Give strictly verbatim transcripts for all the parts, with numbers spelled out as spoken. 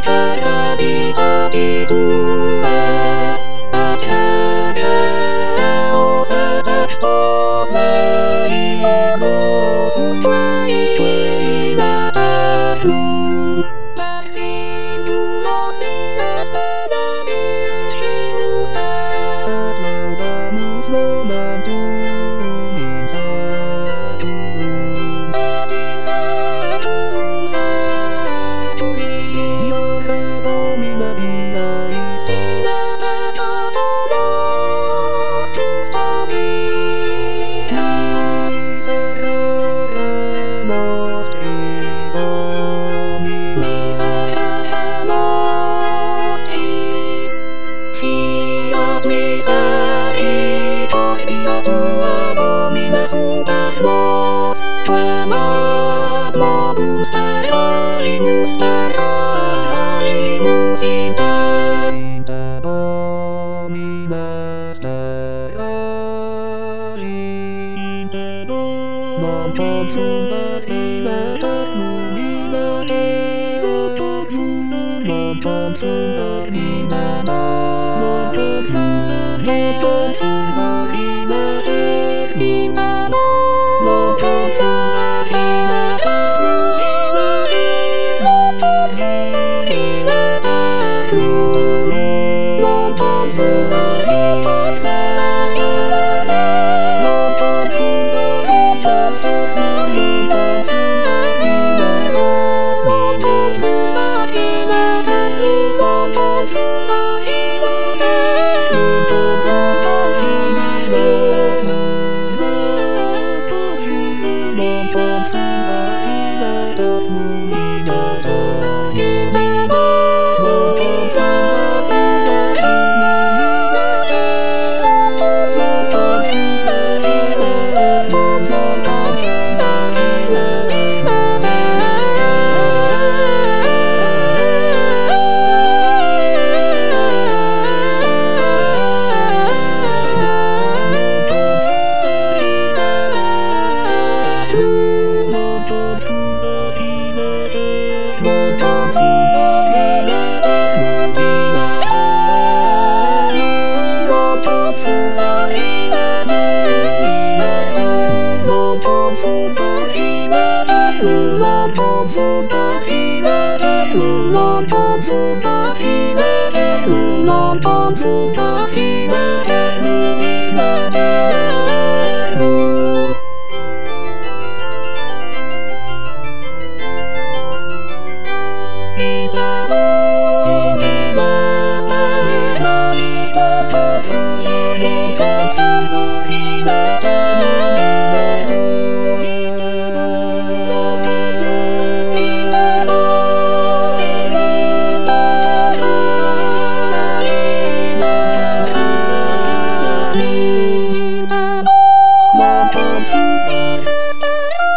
から見た人はあちゃらを探すとないぞそして一人はある来週のステージだねひるさただむそばとみさとみさとさといよかぼみなみないしなたとろすさびはいさからのしてぼみみさからのしてひやみさいとひやとはぼみなすばろすわまもぶさやりむさやりむしたいたぼみなさやりたぼもとつばしまたぬみなてもとつもとつばひなたもとつもとつばひなてみなのもとつばひなたぬみなてみなたぬもとつばひなたもとつばひなたみなたみなのもとつばひなたぬもとつばひなたみともとひみろすもとつもとつばひなたぬみなたみなのもとつばひなたみなたもとつばひなたもとつばひな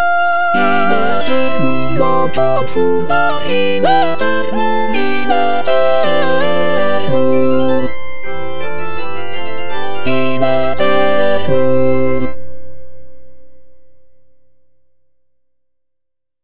もとつばひなたぬみなた